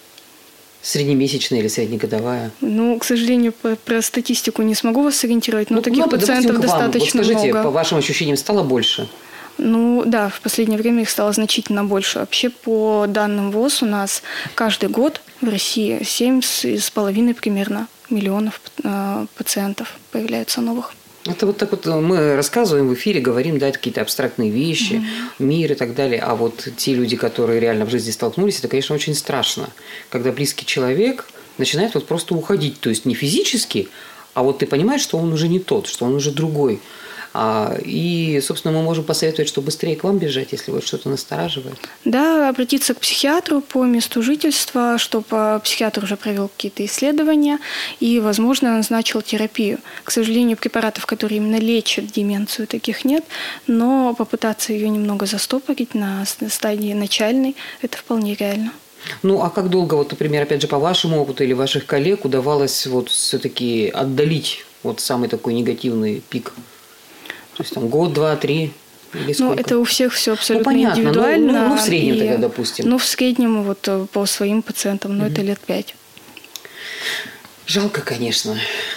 среднемесячная или среднегодовая? Ну, к сожалению, по, про статистику не смогу вас сориентировать, но ну, таких ну, пациентов допустим, достаточно вот скажите, много. По вашим ощущениям, стало больше? Ну да, в последнее время их стало значительно больше. Вообще, по данным ВОЗ, у нас каждый год в России семь с половиной примерно миллионов э, пациентов появляется новых. Это вот так вот мы рассказываем в эфире, говорим, да, какие-то абстрактные вещи, mm-hmm. мир и так далее. А вот те люди, которые реально в жизни столкнулись, это, конечно, очень страшно. Когда близкий человек начинает вот просто уходить. То есть не физически, а вот ты понимаешь, что он уже не тот, что он уже другой. А, и, собственно, мы можем посоветовать, что быстрее к вам бежать, если вот что-то настораживает. Да, обратиться к психиатру по месту жительства, чтобы психиатр уже провел какие-то исследования и, возможно, назначил терапию. К сожалению, препаратов, которые именно лечат деменцию, таких нет, но попытаться ее немного застопорить на стадии начальной, это вполне реально. Ну, а как долго, вот, например, опять же, по вашему опыту или ваших коллег удавалось вот все-таки отдалить вот самый такой негативный пик? То есть там год, два, три или сколько? Ну, это у всех все абсолютно ну, понятно. индивидуально. Ну, ну, в среднем и, тогда, допустим. Ну, в среднем вот по своим пациентам, ну, mm-hmm. это лет пять. Жалко, конечно.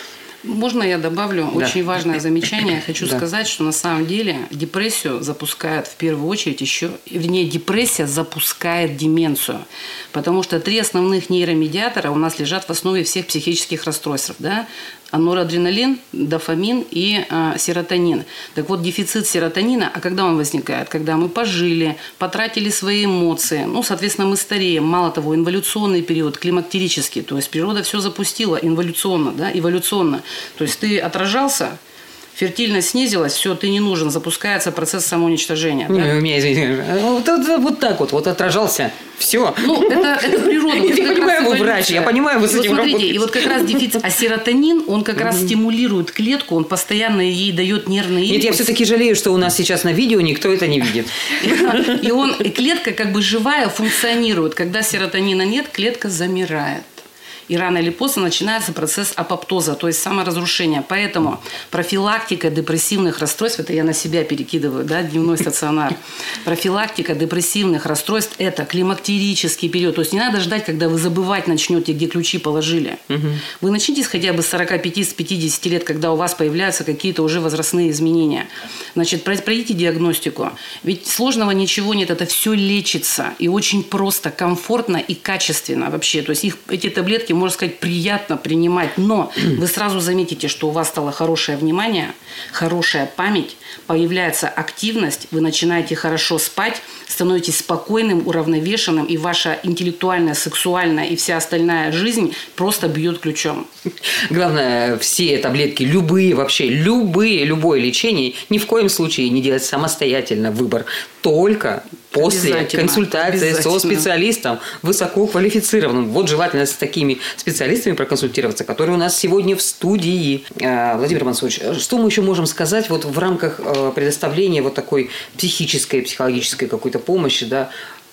Можно я добавлю да. очень важное замечание? Хочу да. сказать, что на самом деле депрессию запускает в первую очередь еще, вернее, депрессия запускает деменцию, потому что три основных нейромедиатора у нас лежат в основе всех психических расстройств, да? Норадреналин, дофамин и э, серотонин. Так вот, дефицит серотонина, а когда он возникает? Когда мы пожили, потратили свои эмоции, ну, соответственно, мы стареем. Мало того, инволюционный период, климактерический, то есть природа все запустила инволюционно, да, эволюционно. То есть ты отражался, фертильность снизилась, все, ты не нужен, запускается процесс самоуничтожения. Не, да? у меня, извините, вот, вот, вот так вот, вот отражался, все. Ну, это, это природа. Вот я понимаю, вы врач, я понимаю, вы с этим смотрите, работаете. И вот как раз дефицит, а серотонин, он как раз стимулирует клетку, он постоянно ей дает нервный импульс. Нет, я все-таки жалею, что у нас сейчас на видео никто это не видит. И он, и клетка как бы живая функционирует. Когда серотонина нет, клетка замирает. И рано или поздно начинается процесс апоптоза, то есть саморазрушения. Поэтому профилактика депрессивных расстройств, это я на себя перекидываю, да, дневной стационар. Профилактика депрессивных расстройств – это климактерический период. То есть не надо ждать, когда вы забывать начнете, где ключи положили. Угу. Вы начните хотя бы с сорока пяти, с пятидесяти лет, когда у вас появляются какие-то уже возрастные изменения. Значит, пройдите диагностику. Ведь сложного ничего нет, это все лечится. И очень просто, комфортно и качественно вообще. То есть их, эти таблетки, можно сказать, приятно принимать, но вы сразу заметите, что у вас стало хорошее внимание, хорошая память, появляется активность, вы начинаете хорошо спать, становитесь спокойным, уравновешенным, и ваша интеллектуальная, сексуальная и вся остальная жизнь просто бьет ключом. Главное, все таблетки, любые вообще, любые, любое лечение, ни в коем случае не делать самостоятельно выбор, только после консультации со специалистом высококвалифицированным. Вот желательно с такими специалистами проконсультироваться, которые у нас сегодня в студии. Владимир Мансурович, что мы еще можем сказать вот в рамках предоставления вот такой психической, психологической какой-то помощи, да,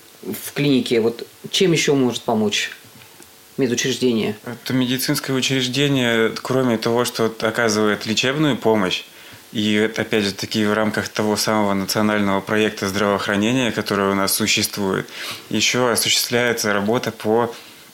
в клинике? Вот чем еще может помочь медучреждение? Это медицинское учреждение, кроме того, что оказывает лечебную помощь, и это, опять же, таки в рамках того самого национального проекта здравоохранения, который у нас существует, еще осуществляется работа по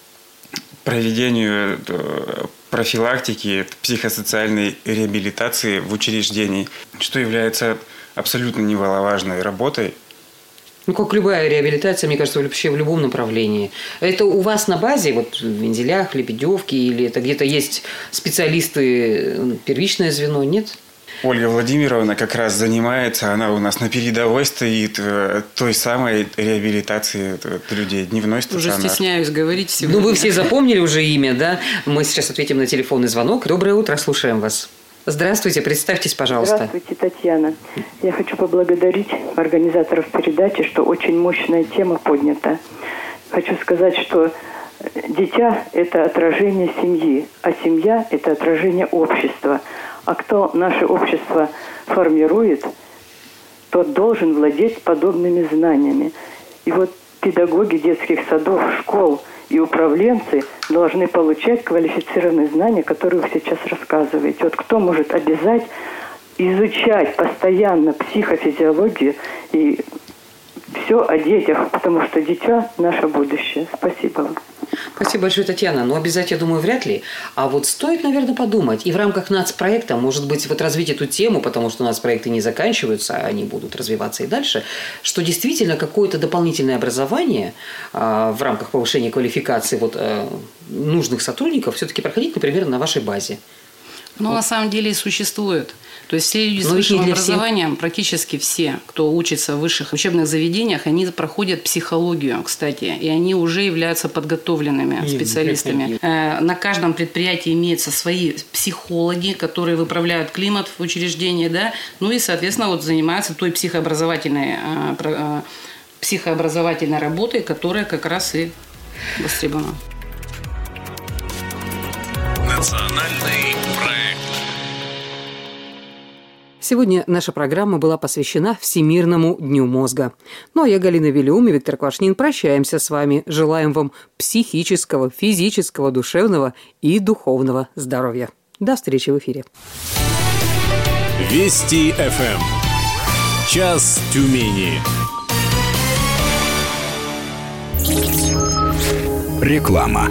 проведению профилактики психосоциальной реабилитации в учреждении, что является абсолютно немаловажной работой. Ну, как любая реабилитация, мне кажется, вообще в любом направлении. Это у вас на базе, вот в Вензелях, Лебедевке, или это где-то есть специалисты, первичное звено, нет? Ольга Владимировна как раз занимается, она у нас на передовой стоит той самой реабилитации людей, дневной стационар. Уже стесняюсь говорить сегодня. Ну, вы все запомнили уже имя, да? Мы сейчас ответим на телефонный звонок. Доброе утро, слушаем вас. Здравствуйте, представьтесь, пожалуйста. Здравствуйте, Татьяна. Я хочу поблагодарить организаторов передачи, что очень мощная тема поднята. Хочу сказать, что дитя – это отражение семьи, а семья – это отражение общества. А кто наше общество формирует, тот должен владеть подобными знаниями. И вот педагоги детских садов, школ и управленцы должны получать квалифицированные знания, которые вы сейчас рассказываете. Вот кто может обязать изучать постоянно психофизиологию и все о детях, потому что дитя – наше будущее. Спасибо вам. Спасибо большое, Татьяна. Но обязать, я думаю, вряд ли. А вот стоит, наверное, подумать. И в рамках нацпроекта, может быть, вот развить эту тему, потому что нацпроекты не заканчиваются, а они будут развиваться и дальше, что действительно какое-то дополнительное образование а, в рамках повышения квалификации вот, а, нужных сотрудников все-таки проходить, например, на вашей базе. Ну, на самом деле и существует. То есть все люди с высшим образованием, всех. Практически все, кто учится в высших учебных заведениях, они проходят психологию, кстати, и они уже являются подготовленными нет, специалистами. Нет, нет. На каждом предприятии имеются свои психологи, которые выправляют климат в учреждении, да, ну и, соответственно, вот занимаются той психообразовательной, психообразовательной работой, которая как раз и востребована. Национальный проект. Сегодня наша программа была посвящена Всемирному дню мозга. Ну а я, Галина Вилюм и Виктор Квашнин, прощаемся с вами. Желаем вам психического, физического, душевного и духовного здоровья. До встречи в эфире. Вести эф эм. Час Тюмени. Реклама.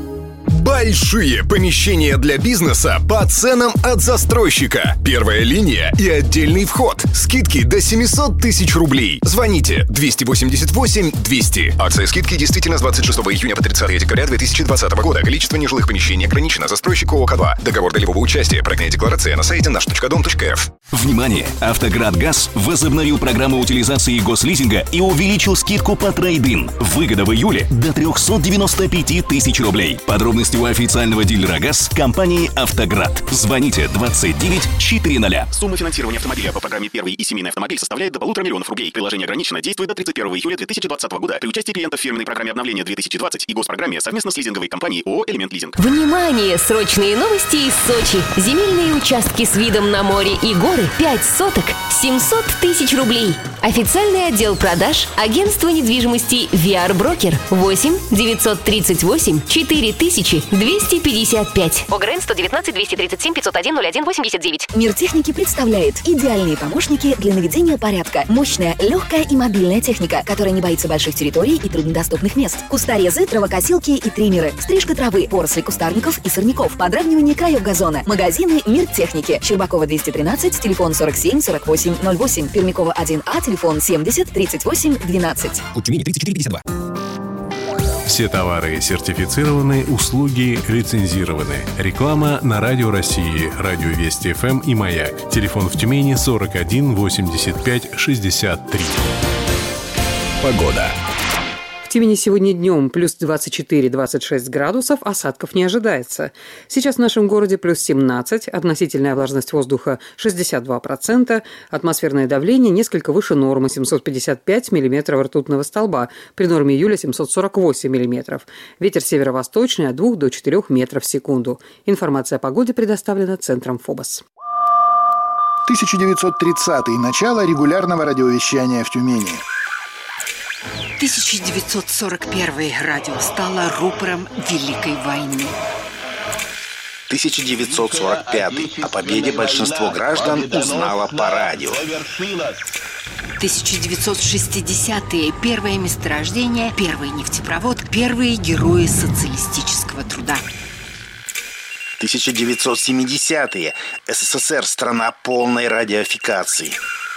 Большие помещения для бизнеса по ценам от застройщика. Первая линия и отдельный вход. Скидки до семьсот тысяч рублей. Звоните двести восемьдесят восемь двести. Акция скидки действительно с двадцать шестого июня по тридцатого декабря две тысячи двадцатого года. Количество нежилых помещений ограничено. Застройщик ООО «К2». Договор долевого участия. Проектная декларация на сайте наш точка дом точка эф. Внимание! «Автоградгаз» возобновил программу утилизации гослизинга и увеличил скидку по трейд-ин. Выгода в июле до триста девяносто пять тысяч рублей. Подробности у официального дилера ГАЗ компании «Автоград». Звоните двадцать девять четыреста. Сумма финансирования автомобиля по программе «Первый и семейный автомобиль» составляет до полутора миллионов рублей. Приложение ограничено, действует до тридцать первого июля две тысячи двадцатого года. При участии клиентов в фирменной программе обновления две тысячи двадцать и госпрограмме совместно с лизинговой компанией ООО «Элемент Лизинг». Внимание! Срочные новости из Сочи. Земельные участки с видом на море и горы. пять соток. семьсот тысяч рублей. Официальный отдел продаж. Агентство недвижимости ви ар-брокер. восемь девятьсот тридцать восемь четыре тысячи двести пятьдесят пять. ОГРН сто девятнадцать двести тридцать семь пятьсот один ноль один восемьдесят девять. Мир техники представляет идеальные помощники для наведения порядка. Мощная, легкая и мобильная техника, которая не боится больших территорий и труднодоступных мест. Кусторезы, травокосилки и триммеры. Стрижка травы, поросли кустарников и сорняков. Подравнивание краев газона. Магазины «Мир техники». Щербакова двести тринадцать, телефон сорок семь сорок восемь ноль восемь. Пермякова один А, телефон семьдесят тридцать восемь двенадцать. Код Тюмени тридцать четыре пятьдесят два. Все товары сертифицированы, услуги лицензированы. Реклама на Радио России, Радио Вести эф эм и Маяк. Телефон в Тюмени сорок один восемьдесят пять шестьдесят три. Погода. В Тюмени сегодня днем плюс двадцать четыре - двадцать шесть градусов, осадков не ожидается. Сейчас в нашем городе плюс семнадцать, относительная влажность воздуха шестьдесят два процента, атмосферное давление несколько выше нормы семьсот пятьдесят пять миллиметров ртутного столба, при норме июля семьсот сорок восемь миллиметров. Ветер северо-восточный от двух до четырёх метров в секунду. Информация о погоде предоставлена Центром ФОБОС. тысяча девятьсот тридцатый. Начало регулярного радиовещания в Тюмени. тысяча девятьсот сорок первый. Радио стало рупором Великой войны. тысяча девятьсот сорок пятый. О победе большинство граждан узнало по радио. тысяча девятьсот шестидесятые. Первое месторождение, первый нефтепровод, первые герои социалистического труда. тысяча девятьсот семидесятые. СССР – страна полной радиофикации.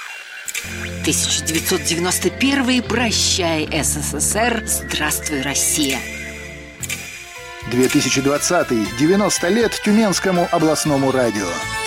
тысяча девятьсот девяносто первый. Прощай, СССР. Здравствуй, Россия. две тысячи двадцатый. девяносто лет Тюменскому областному радио.